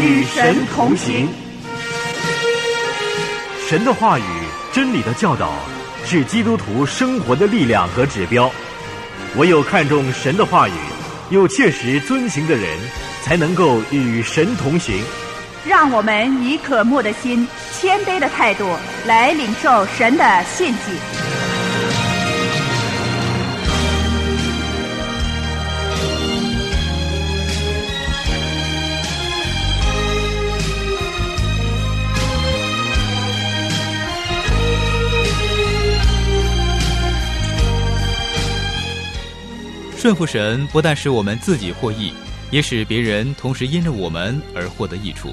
与神同行。神的话语、真理的教导，是基督徒生活的力量和指标。唯有看重神的话语，又切实遵行的人，才能够与神同行。 让我们以渴慕的心、谦卑的态度来领受神的信息。 顺服神不但使我们自己获益，也使别人同时因着我们而获得益处。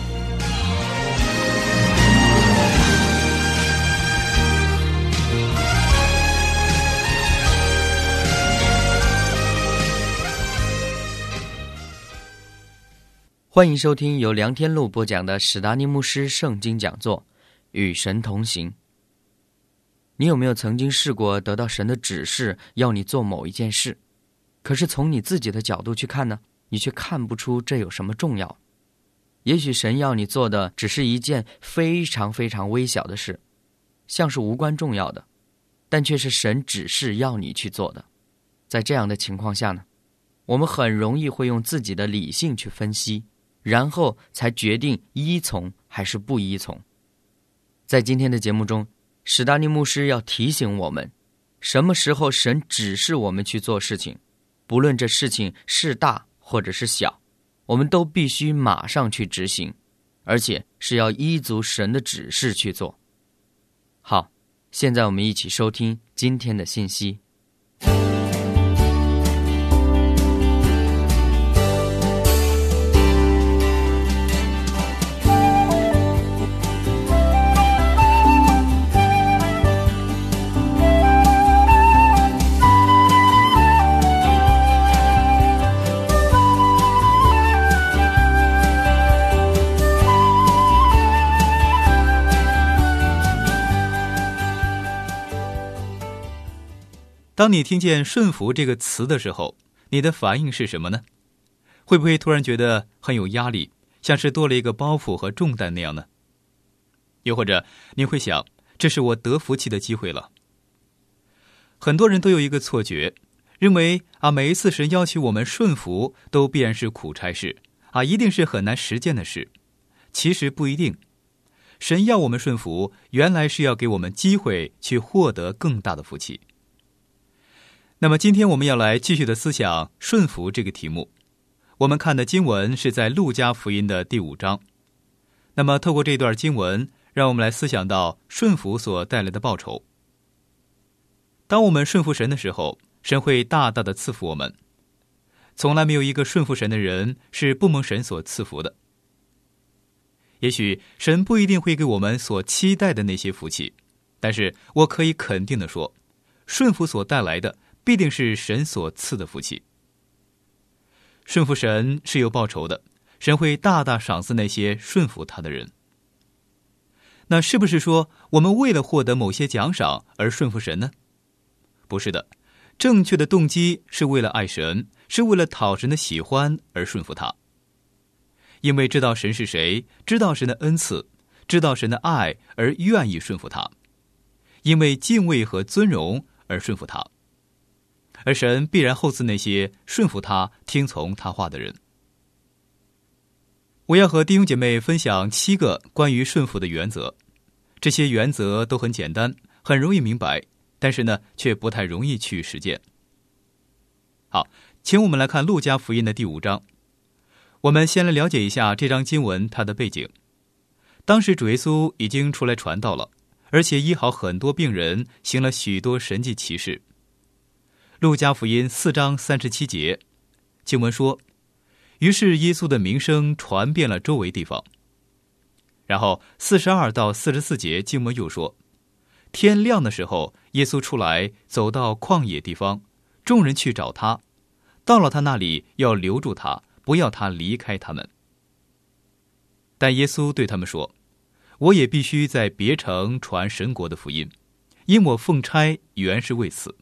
欢迎收听由梁天禄播讲的史达尼牧师圣经讲座，与神同行。你有没有曾经试过得到神的指示，要你做某一件事，可是从你自己的角度去看呢，你却看不出这有什么重要。也许神要你做的只是一件非常非常微小的事，像是无关重要的，但却是神指示要你去做的。在这样的情况下呢，我们很容易会用自己的理性去分析，然后才决定依从还是不依从。在今天的节目中，史达尼牧师要提醒我们，什么时候神指示我们去做事情，不论这事情是大或者是小，我们都必须马上去执行，而且是要依足神的指示去做。好，现在我们一起收听今天的信息。 当你听见顺服这个词的时候，你的反应是什么呢？会不会突然觉得很有压力，像是多了一个包袱和重担那样呢？又或者你会想，这是我得福气的机会了。很多人都有一个错觉，认为每一次神要求我们顺服都必然是苦差事，一定是很难实践的事。其实不一定，神要我们顺服，原来是要给我们机会去获得更大的福气。那么今天我们要来继续的思想顺服这个题目。我们看的经文是在路加福音的第5章。那么透过这段经文，让我们来思想到顺服所带来的报酬。当我们顺服神的时候，神会大大的赐福我们。从来没有一个顺服神的人是不蒙神所赐福的。也许神不一定会给我们所期待的那些福气，但是我可以肯定的说，顺服所带来的必定是神所赐的福气。顺服神是有报酬的，神会大大赏赐那些顺服他的人。那是不是说我们为了获得某些奖赏而顺服神呢？不是的，正确的动机是为了爱神，是为了讨神的喜欢而顺服他。因为知道神是谁，知道神的恩赐，知道神的爱而愿意顺服他，因为敬畏和尊荣而顺服他。而神必然厚赐那些顺服他、听从他话的人。我要和弟兄姐妹分享7个关于顺服的原则。这些原则都很简单，很容易明白，但是呢，却不太容易去实践。好，请我们来看路加福音的第5章。我们先来了解一下这章经文它的背景。当时主耶稣已经出来传道了，而且医好很多病人，行了许多神迹奇事。路加福音4章37节，经文说，于是耶稣的名声传遍了周围地方。然后42到44节经文又说，天亮的时候，耶稣出来，走到旷野地方，众人去找他，到了他那里，要留住他，不要他离开他们。但耶稣对他们说，我也必须在别城传神国的福音，因我奉差原是为此。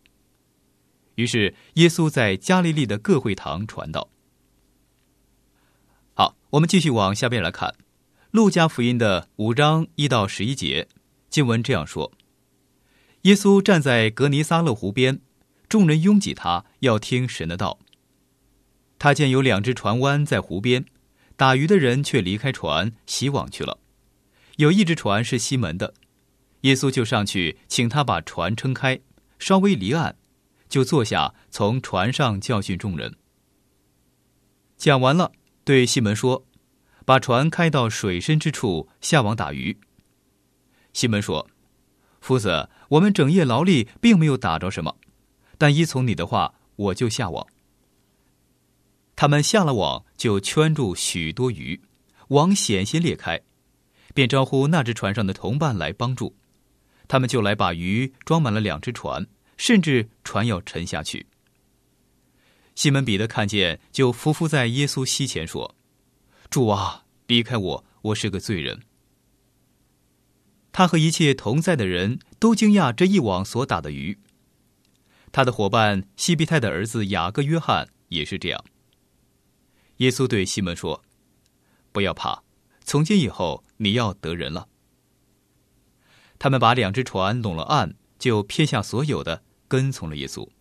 于是耶稣在加利利的各会堂传道。 好，我们继续往下边来看，路加福音的5章1到11节，经文这样说：耶稣站在格尼撒勒湖边，众人拥挤他，要听神的道。他见有2只船湾在湖边，打鱼的人却离开船，洗网去了。有一只船是西门的，耶稣就上去，请他把船撑开，稍微离岸，就坐下，从船上教训众人。讲完了，对西门说：把船开到水深之处，下网打鱼。西门说：夫子，我们整夜劳力，并没有打着什么，但依从你的话，我就下网。他们下了网，就圈住许多鱼，网险些裂开，便招呼那只船上的同伴来帮助。他们就来把鱼装满了2只船，甚至船要沉下去。西门彼得看见，就伏伏在耶稣膝前说：主啊，离开我，我是个罪人。他和一切同在的人都惊讶这一网所打的鱼。他的伙伴西庇太的儿子雅各、约翰也是这样。耶稣对西门说：不要怕，从今以后你要得人了。他们把2只船拢了岸，就撇下所有的，跟从了耶稣。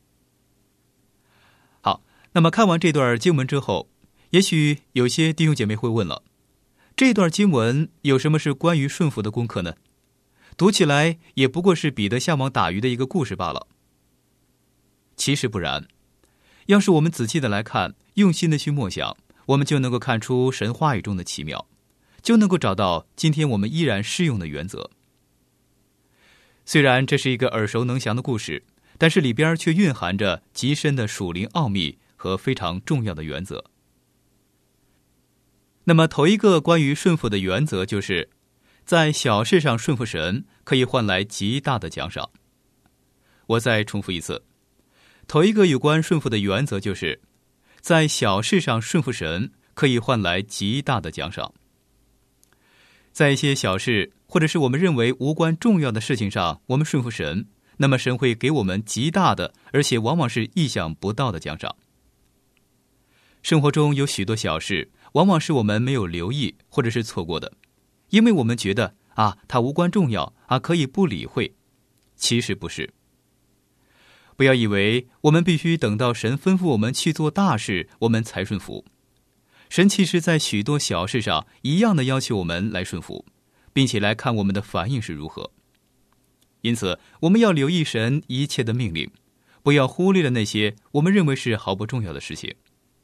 好，那么看完这段经文之后，也许有些弟兄姐妹会问了，这段经文有什么是关于顺服的功课呢？读起来也不过是彼得下网打鱼的一个故事罢了。其实不然，要是我们仔细的来看，用心的去默想，我们就能够看出神话语中的奇妙，就能够找到今天我们依然适用的原则。虽然这是一个耳熟能详的故事，但是里边却蕴含着极深的属灵奥秘和非常重要的原则。那么头一个关于顺服的原则，就是在小事上顺服神，可以换来极大的奖赏。我再重复一次，头一个有关顺服的原则，就是在小事上顺服神，可以换来极大的奖赏。在一些小事，或者是我们认为无关重要的事情上，我们顺服神，那么神会给我们极大的，而且往往是意想不到的奖赏。生活中有许多小事，往往是我们没有留意或者是错过的，因为我们觉得它无关重要可以不理会。其实不是。不要以为我们必须等到神吩咐我们去做大事，我们才顺服。神其实在许多小事上一样的要求我们来顺服，并且来看我们的反应是如何。因此，我们要留意神一切的命令，不要忽略了那些我们认为是毫不重要的事情。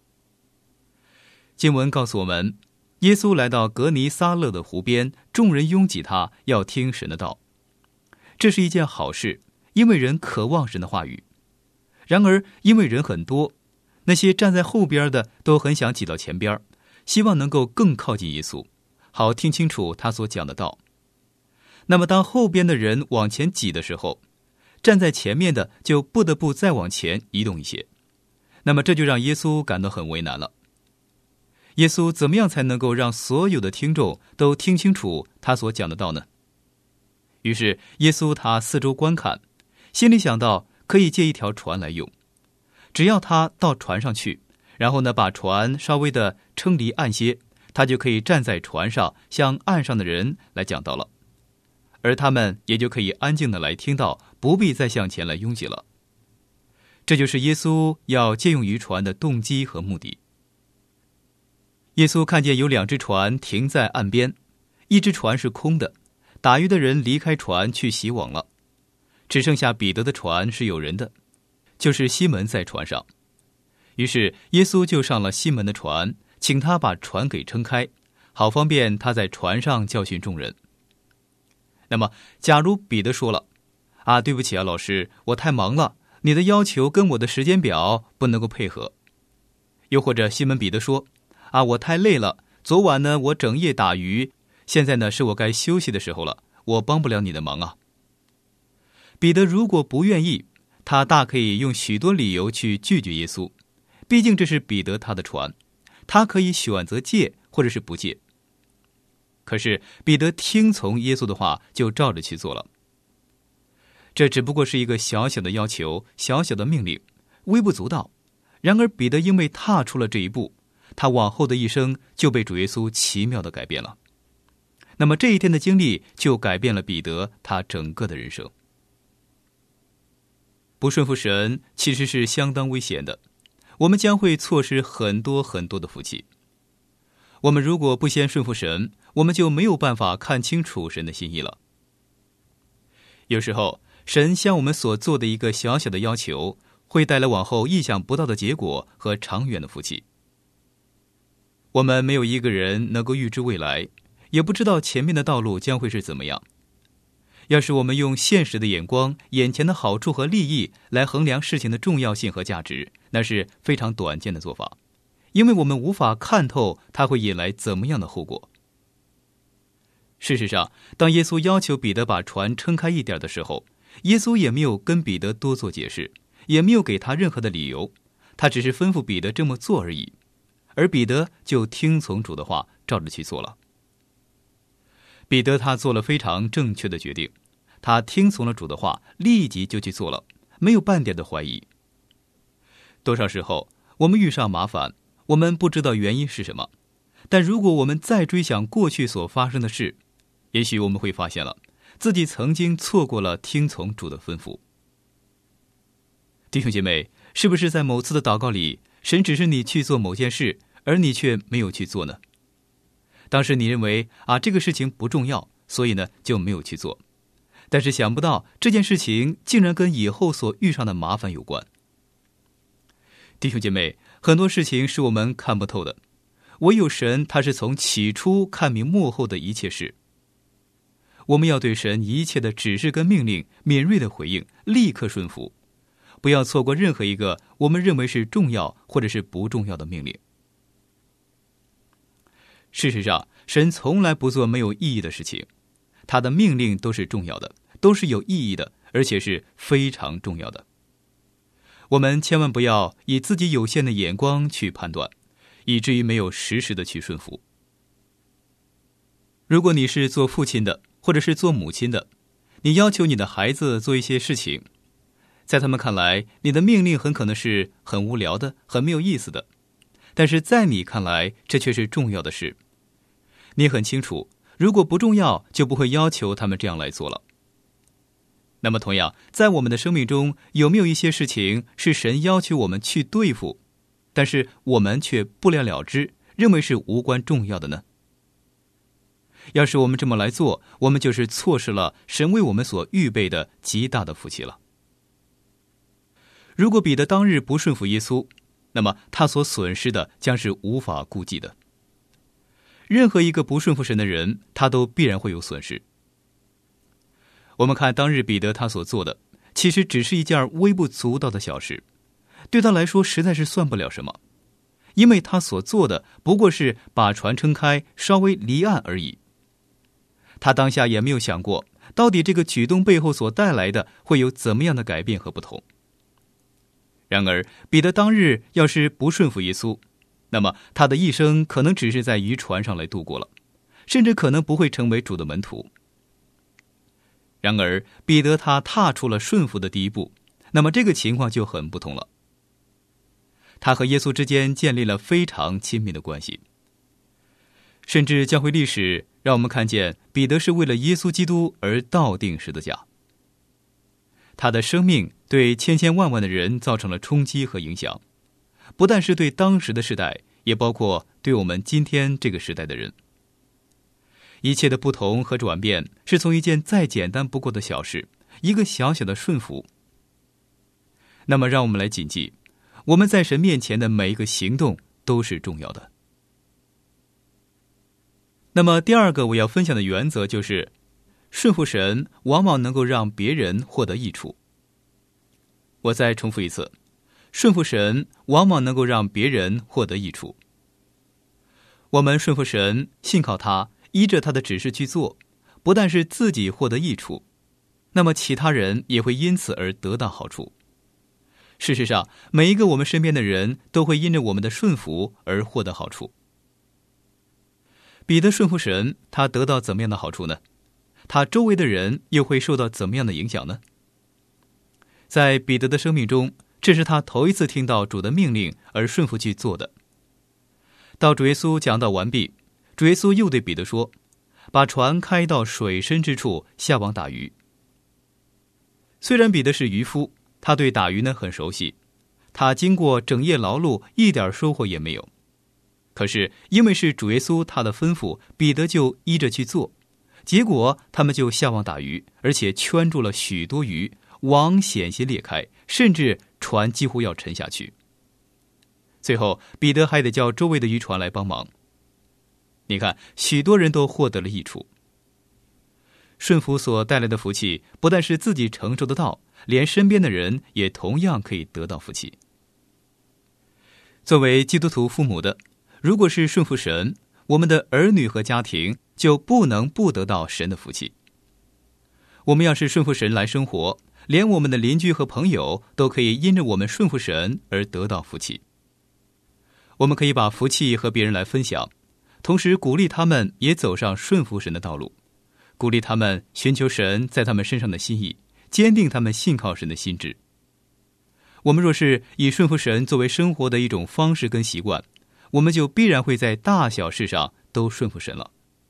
经文告诉我们，耶稣来到格尼撒勒的湖边，众人拥挤他，要听神的道。这是一件好事，因为人渴望神的话语。然而，因为人很多，那些站在后边的都很想挤到前边，希望能够更靠近耶稣，好听清楚他所讲的道。那么当后边的人往前挤的时候，站在前面的就不得不再往前移动一些。那么这就让耶稣感到很为难了。耶稣怎么样才能够让所有的听众都听清楚他所讲的道呢？于是耶稣他四周观看，心里想到可以借一条船来用，只要他到船上去，然后呢把船稍微的撑离岸些，他就可以站在船上向岸上的人来讲道了，而他们也就可以安静的来听到，不必再向前来拥挤了。这就是耶稣要借用渔船的动机和目的。耶稣看见有2只船停在岸边，一只船是空的，打鱼的人离开船去洗网了，只剩下彼得的船是有人的，就是西门在船上。于是耶稣就上了西门的船，请他把船给撑开，好方便他在船上教训众人。那么假如彼得说了对不起老师，我太忙了，你的要求跟我的时间表不能够配合。又或者西门彼得说我太累了，昨晚呢我整夜打鱼，现在呢是我该休息的时候了，我帮不了你的忙彼得如果不愿意，他大可以用许多理由去拒绝耶稣，毕竟这是彼得他的船，他可以选择借或者是不借。可是彼得听从耶稣的话，就照着去做了。这只不过是一个小小的要求，小小的命令，微不足道。然而彼得因为踏出了这一步， 他往后的一生就被主耶稣奇妙地改变了。那么这一天的经历就改变了彼得他整个的人生。不顺服神其实是相当危险的，我们将会错失很多很多的福气。我们如果不先顺服神，我们就没有办法看清楚神的心意了。有时候神向我们所做的一个小小的要求，会带来往后意想不到的结果和长远的福气。我们没有一个人能够预知未来，也不知道前面的道路将会是怎么样。要是我们用现实的眼光、眼前的好处和利益来衡量事情的重要性和价值，那是非常短见的做法，因为我们无法看透它会引来怎么样的后果。事实上，当耶稣要求彼得把船撑开一点的时候，耶稣也没有跟彼得多做解释，也没有给他任何的理由，他只是吩咐彼得这么做而已，而彼得就听从主的话，照着去做了。彼得他做了非常正确的决定，他听从了主的话，立即就去做了，没有半点的怀疑。多少时候我们遇上麻烦，我们不知道原因是什么，但如果我们再追想过去所发生的事，也许我们会发现了自己曾经错过了听从主的吩咐。弟兄姐妹，是不是在某次的祷告里，神指示你去做某件事，而你却没有去做呢？当时你认为这个事情不重要，所以呢就没有去做，但是想不到这件事情竟然跟以后所遇上的麻烦有关。弟兄姐妹，很多事情是我们看不透的，唯有神他是从起初看明幕后的一切事。我们要对神一切的指示跟命令敏锐的回应，立刻顺服，不要错过任何一个我们认为是重要或者是不重要的命令。事实上，神从来不做没有意义的事情，他的命令都是重要的，都是有意义的，而且是非常重要的。我们千万不要以自己有限的眼光去判断，以至于没有实时的去顺服。如果你是做父亲的，或者是做母亲的，你要求你的孩子做一些事情，在他们看来，你的命令很可能是很无聊的，很没有意思的，但是在你看来，这却是重要的事。你很清楚，如果不重要，就不会要求他们这样来做了。那么同样，在我们的生命中，有没有一些事情是神要求我们去对付，但是我们却不了了之，认为是无关重要的呢？要是我们这么来做，我们就是错失了神为我们所预备的极大的福气了。如果彼得当日不顺服耶稣，那么他所损失的将是无法估计的。任何一个不顺服神的人，他都必然会有损失。我们看当日彼得他所做的，其实只是一件微不足道的小事，对他来说实在是算不了什么，因为他所做的不过是把船撑开，稍微离岸而已。他当下也没有想过，到底这个举动背后所带来的会有怎么样的改变和不同。然而，彼得当日要是不顺服耶稣，那么他的一生可能只是在渔船上来度过了，甚至可能不会成为主的门徒。然而，彼得他踏出了顺服的第一步，那么这个情况就很不同了。他和耶稣之间建立了非常亲密的关系，甚至教会历史让我们看见彼得是为了耶稣基督而倒钉十字架。他的生命对千千万万的人造成了冲击和影响，不但是对当时的世代，也包括对我们今天这个时代的人。一切的不同和转变是从一件再简单不过的小事，一个小小的顺服。那么让我们来谨记，我们在神面前的每一个行动都是重要的。那么第二个我要分享的原则就是，顺服神往往能够让别人获得益处。我再重复一次，顺服神往往能够让别人获得益处。我们顺服神，信靠他，依着他的指示去做，不但是自己获得益处，那么其他人也会因此而得到好处。事实上，每一个我们身边的人都会因着我们的顺服而获得好处。彼得顺服神，他得到怎么样的好处呢？他周围的人又会受到怎么样的影响呢？在彼得的生命中，这是他头一次听到主的命令而顺服去做的。 到主耶稣讲道完毕，主耶稣又对彼得说：“把船开到水深之处，下网打鱼。”虽然彼得是渔夫，他对打鱼呢很熟悉，他经过整夜劳碌，一点收获也没有。可是因为是主耶稣他的吩咐，彼得就依着去做，结果他们就下网打鱼，而且圈住了许多鱼，网险些裂开，甚至船几乎要沉下去。最后彼得还得叫周围的渔船来帮忙。你看，许多人都获得了益处。顺服所带来的福气，不但是自己承受得到，连身边的人也同样可以得到福气。作为基督徒父母的，如果是顺服神，我们的儿女和家庭就不能不得到神的福气。我们要是顺服神来生活，连我们的邻居和朋友都可以因着我们顺服神而得到福气。我们可以把福气和别人来分享，同时鼓励他们也走上顺服神的道路，鼓励他们寻求神在他们身上的心意，坚定他们信靠神的心志。我们若是以顺服神作为生活的一种方式跟习惯，我们就必然会在大小事上都顺服神了。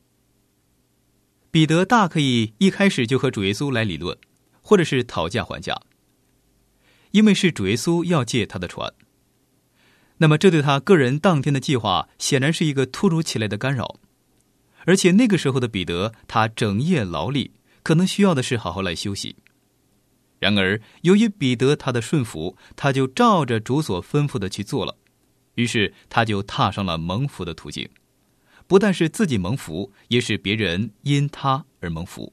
彼得大可以一开始就和主耶稣来理论，或者是讨价还价，因为是主耶稣要借他的船。那么这对他个人当天的计划显然是一个突如其来的干扰。而且那个时候的彼得，他整夜劳力，可能需要的是好好来休息。然而由于彼得他的顺服，他就照着主所吩咐的去做了，于是他就踏上了蒙福的途径，不但是自己蒙福，也是别人因他而蒙福。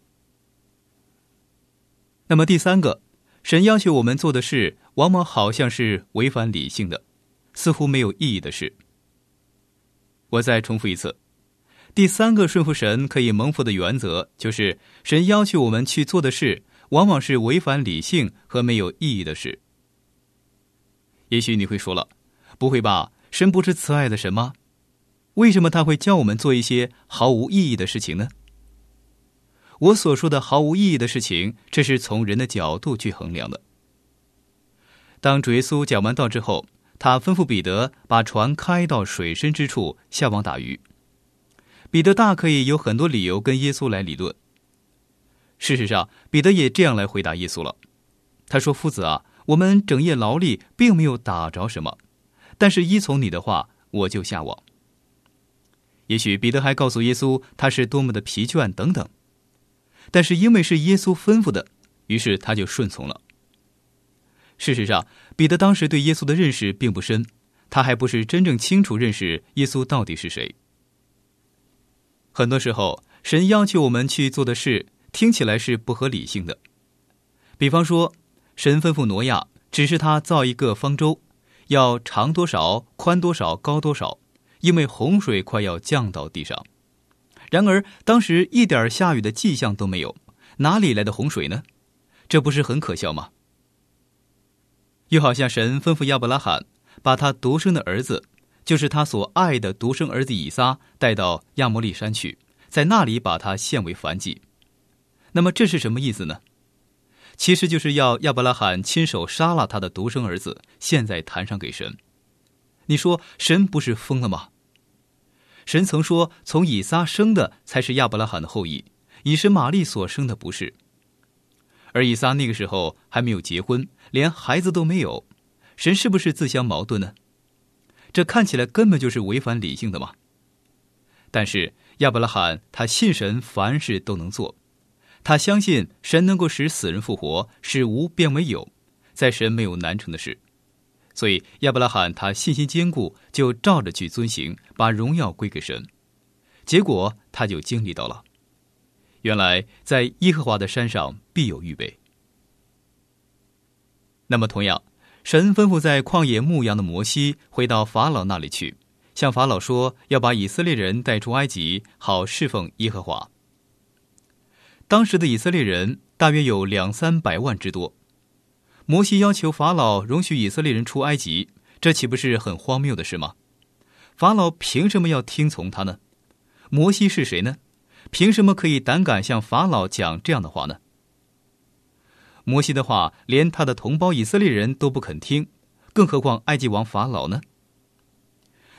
那么第三个，神要求我们做的事往往好像是违反理性的，似乎没有意义的事。我再重复一次，第三个顺服神可以蒙福的原则，就是神要求我们去做的事往往是违反理性和没有意义的事。也许你会说了，不会吧，神不是慈爱的神吗？为什么他会教我们做一些毫无意义的事情呢？我所说的毫无意义的事情，这是从人的角度去衡量的。当主耶稣讲完道之后，他吩咐彼得把船开到水深之处，下网打鱼。彼得大可以有很多理由跟耶稣来理论。事实上，彼得也这样来回答耶稣了。他说：“夫子啊，我们整夜劳力，并没有打着什么，但是依从你的话，我就下网。”也许彼得还告诉耶稣他是多么的疲倦等等，但是因为是耶稣吩咐的，于是他就顺从了。事实上，彼得当时对耶稣的认识并不深，他还不是真正清楚认识耶稣到底是谁。很多时候，神要求我们去做的事，听起来是不合理性的。比方说，神吩咐挪亚，只是他造一个方舟，要长多少、宽多少、高多少，因为洪水快要降到地上。然而，当时一点下雨的迹象都没有，哪里来的洪水呢？这不是很可笑吗？又好像神吩咐亚伯拉罕，把他独生的儿子，就是他所爱的独生儿子以撒，带到亚摩利山去，在那里把他献为燔祭。那么这是什么意思呢？其实就是要亚伯拉罕亲手杀了他的独生儿子，献在坛上给神。你说神不是疯了吗？神曾说，从以撒生的才是亚伯拉罕的后裔，以实玛利所生的不是。而以撒那个时候还没有结婚，连孩子都没有，神是不是自相矛盾呢？这看起来根本就是违反理性的嘛。但是亚伯拉罕他信神，凡事都能做，他相信神能够使死人复活，使无变为有，在神没有难成的事。所以亚伯拉罕他信心坚固，就照着去遵行，把荣耀归给神。结果他就经历到了，原来在耶和华的山上必有预备。那么同样，神吩咐在旷野牧羊的摩西回到法老那里去，向法老说要把以色列人带出埃及，好侍奉耶和华。当时的以色列人大约有200-300万之多，摩西要求法老容许以色列人出埃及，这岂不是很荒谬的事吗？法老凭什么要听从他呢？摩西是谁呢？凭什么可以胆敢向法老讲这样的话呢？摩西的话连他的同胞以色列人都不肯听，更何况埃及王法老呢？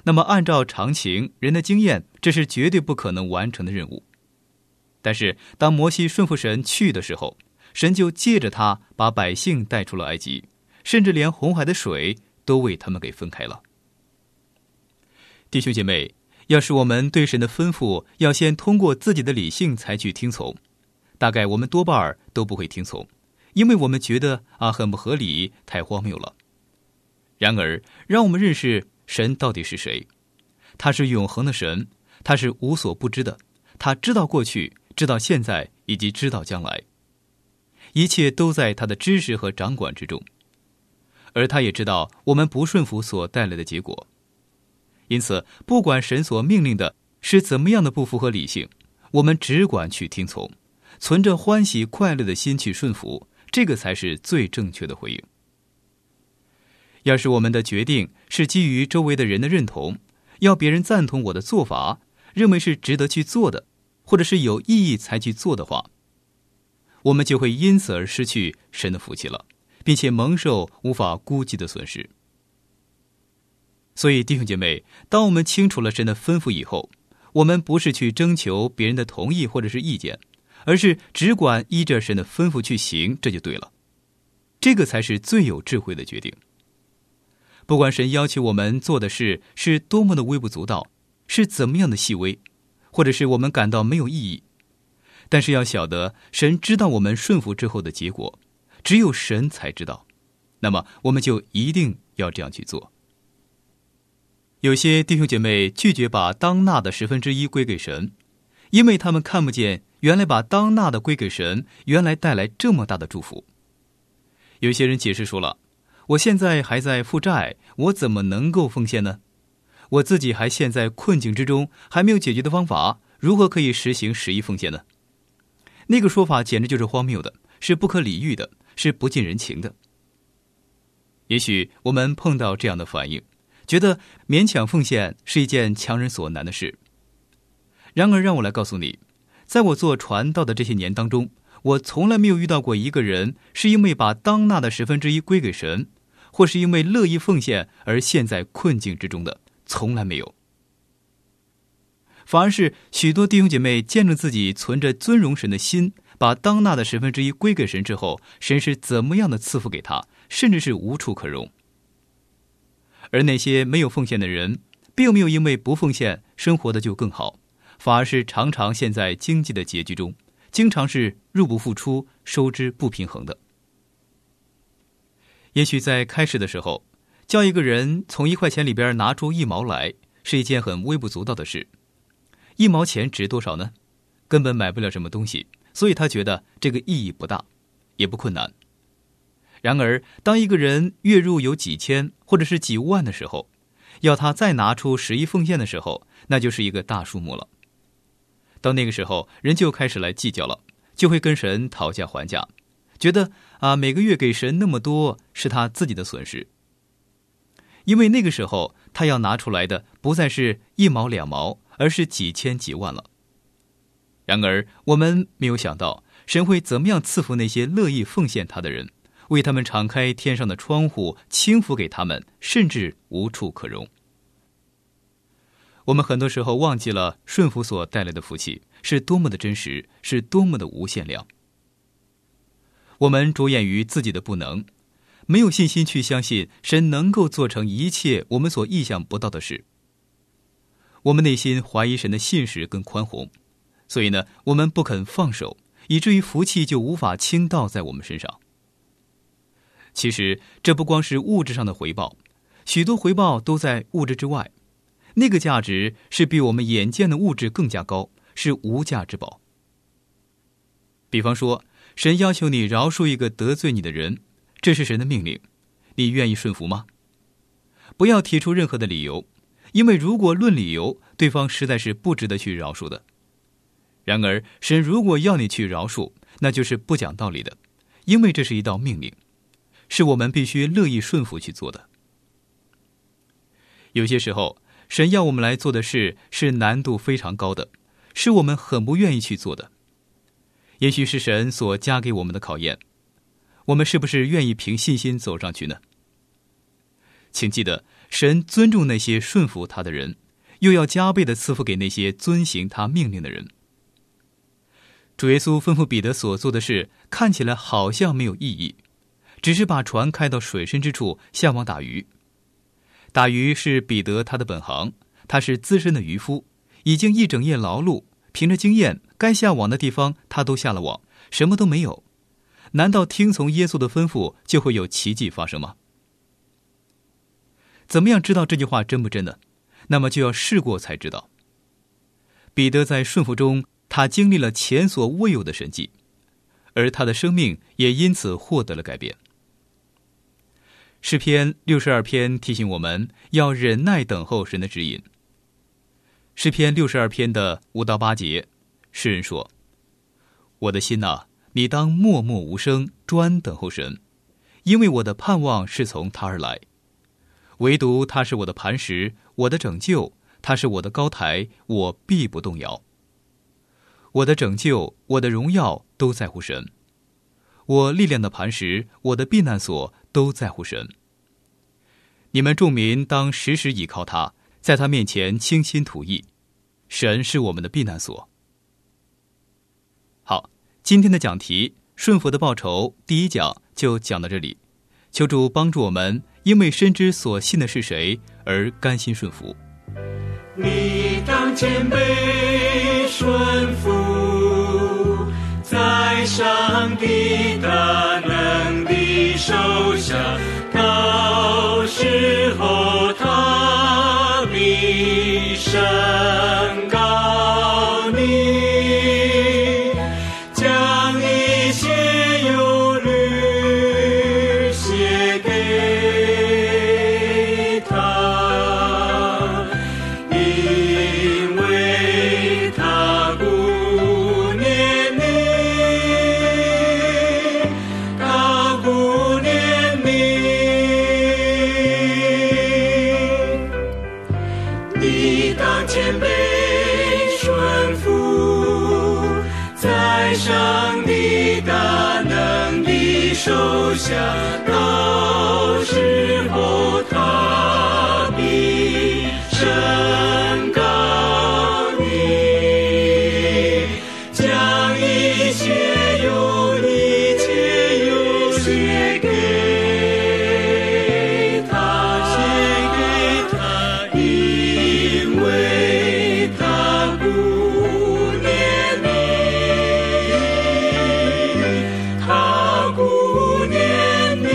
那么按照常情，人的经验，这是绝对不可能完成的任务。但是当摩西顺服神去的时候，神就借着他把百姓带出了埃及，甚至连红海的水都为他们给分开了。弟兄姐妹，要是我们对神的吩咐要先通过自己的理性才去听从，大概我们多半都不会听从，因为我们觉得很不合理，太荒谬了。然而让我们认识神到底是谁。他是永恒的神，他是无所不知的，他知道过去，知道现在，以及知道将来，一切都在他的知识和掌管之中。而他也知道我们不顺服所带来的结果。因此不管神所命令的是怎么样的不符合理性，我们只管去听从，存着欢喜快乐的心去顺服，这个才是最正确的回应。要是我们的决定是基于周围的人的认同，要别人赞同我的做法，认为是值得去做的，或者是有意义才去做的话，我们就会因此而失去神的福气了，并且蒙受无法估计的损失。所以弟兄姐妹，当我们清楚了神的吩咐以后，我们不是去征求别人的同意或者是意见，而是只管依着神的吩咐去行，这就对了。这个才是最有智慧的决定。不管神要求我们做的事是多么的微不足道，是怎么样的细微，或者是我们感到没有意义，但是要晓得神知道我们顺服之后的结果，只有神才知道，那么我们就一定要这样去做。有些弟兄姐妹拒绝把当纳的1/10归给神，因为他们看不见原来把当纳的归给神，原来带来这么大的祝福。有些人解释说了，我现在还在负债，我怎么能够奉献呢？我自己还陷在困境之中，还没有解决的方法，如何可以实行10亿奉献呢？那个说法简直就是荒谬的，是不可理喻的，是不近人情的。也许我们碰到这样的反应，觉得勉强奉献是一件强人所难的事。然而让我来告诉你，在我做传道的这些年当中，我从来没有遇到过一个人是因为把当纳的1/10归给神，或是因为乐意奉献而陷在困境之中的，从来没有。反而是许多弟兄姐妹见证自己存着尊荣神的心，把当纳的1/10归给神之后，神是怎么样的赐福给他，甚至是无处可容。而那些没有奉献的人，并没有因为不奉献生活的就更好，反而是常常陷在经济的拮据中，经常是入不敷出，收支不平衡的。也许在开始的时候，叫一个人从1块钱里边拿出1毛来，是一件很微不足道的事。1毛钱值多少呢？根本买不了什么东西，所以他觉得这个意义不大，也不困难。然而当一个人月入有几千或者是几万的时候，要他再拿出10亿奉献的时候，那就是一个大数目了。到那个时候，人就开始来计较了，就会跟神讨价还价，觉得每个月给神那么多是他自己的损失。因为那个时候他要拿出来的不再是1毛2毛，而是几千几万了。然而我们没有想到神会怎么样赐福那些乐意奉献他的人，为他们敞开天上的窗户，倾福给他们，甚至无处可容。我们很多时候忘记了顺服所带来的福气是多么的真实，是多么的无限量。我们着眼于自己的不能，没有信心去相信神能够做成一切我们所意想不到的事。我们内心怀疑神的信实跟宽宏，所以呢，我们不肯放手，以至于福气就无法倾倒在我们身上。其实这不光是物质上的回报，许多回报都在物质之外，那个价值是比我们眼见的物质更加高，是无价之宝。比方说，神要求你饶恕一个得罪你的人，这是神的命令，你愿意顺服吗？不要提出任何的理由，因为如果论理由，对方实在是不值得去饶恕的。然而神如果要你去饶恕，那就是不讲道理的，因为这是一道命令，是我们必须乐意顺服去做的。有些时候神要我们来做的事是难度非常高的，是我们很不愿意去做的。也许是神所加给我们的考验，我们是不是愿意凭信心走上去呢？请记得， 神尊重那些顺服他的人，又要加倍的赐福给那些遵行他命令的人。主耶稣吩咐彼得所做的事看起来好像没有意义，只是把船开到水深之处下网打鱼。打鱼是彼得他的本行，他是资深的渔夫，已经一整夜劳碌，凭着经验，该下网的地方他都下了网，什么都没有。难道听从耶稣的吩咐就会有奇迹发生吗？怎么样知道这句话真不真呢？那么就要试过才知道。彼得在顺服中，他经历了前所未有的神迹，而他的生命也因此获得了改变。诗篇62篇提醒我们要忍耐等候神的指引。诗篇62篇的5到8节，诗人说：我的心啊，你当默默无声，专等候神，因为我的盼望是从他而来。唯独他是我的磐石，我的拯救，他是我的高台，我必不动摇。我的拯救，我的荣耀都在乎神，我力量的磐石，我的避难所都在乎神。你们众民当时时倚靠他，在他面前倾心吐意，神是我们的避难所。好，今天的讲题顺服的报酬第1讲就讲到这里，求主帮助我们，因为深知所信的是谁而甘心顺服。 你当谦卑顺服，在上帝大能的手下，到时候他必升高你，将一切忧虑卸给他，因为他顾念你，他顾念你。你当谦卑顺服，在上帝大能的手下，到时候他必升高你，将一切忧卸给他，因为他顾念你，他顾念你。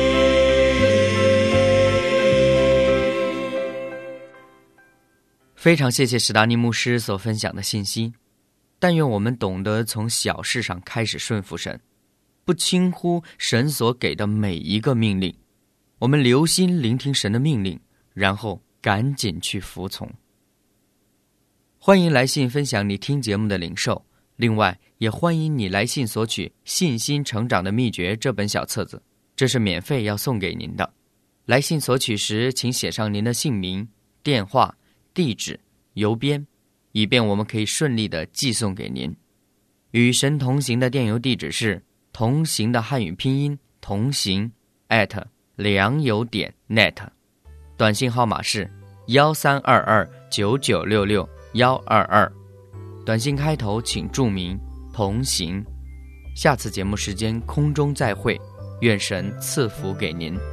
非常谢谢史达尼牧师所分享的信息。但愿我们懂得从小事上开始顺服神，不轻忽神所给的每一个命令。我们留心聆听神的命令，然后赶紧去服从。欢迎来信分享你听节目的领受，另外也欢迎你来信索取《信心成长的秘诀》这本小册子，这是免费要送给您的。来信索取时，请写上您的姓名、电话、地址、邮编，以便我们可以顺利地寄送给您。与神同行的电邮地址是同行的汉语拼音同行@良友.net， 短信号码是13229966-122，短信开头请注明同行。下次节目时间空中再会，愿神赐福给您。